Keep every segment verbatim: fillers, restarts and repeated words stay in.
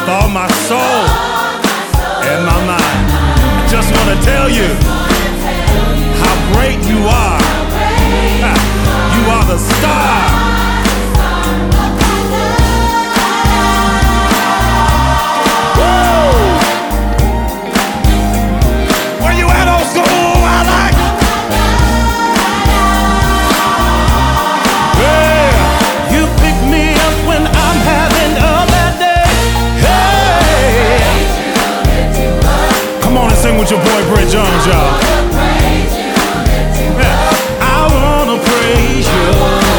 with all my soul and my mind. I just want to tell you how great you are. You are the star. With your boy Brent Jones, y'all. I wanna praise you.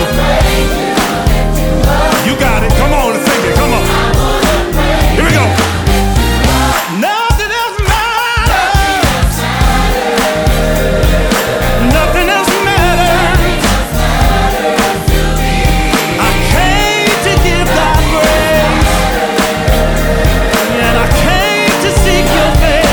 You got it. Come on and sing it. Come on. Here we go. Nothing else matters. Nothing else matters. I came to give God praise, and I came to seek your face.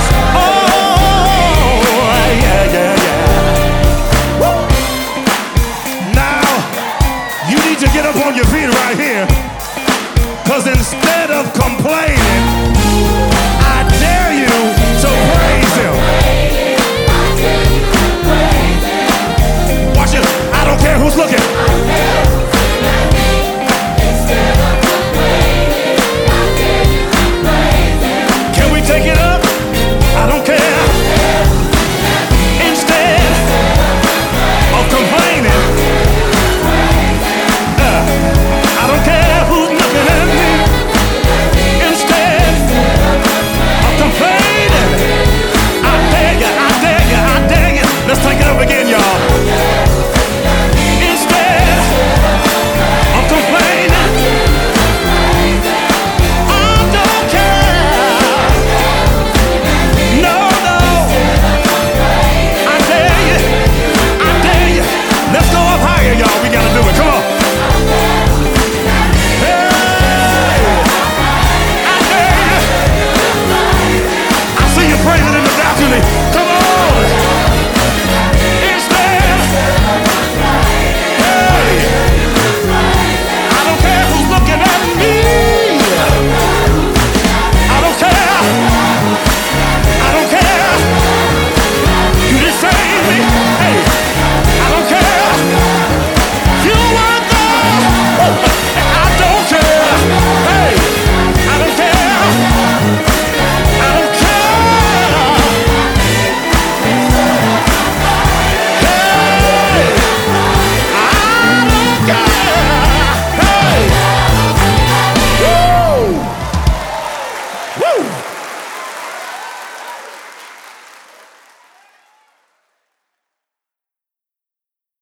To get up on your feet right here, cause instead of complaining, I dare you to praise him. Watch it, I don't care who's looking.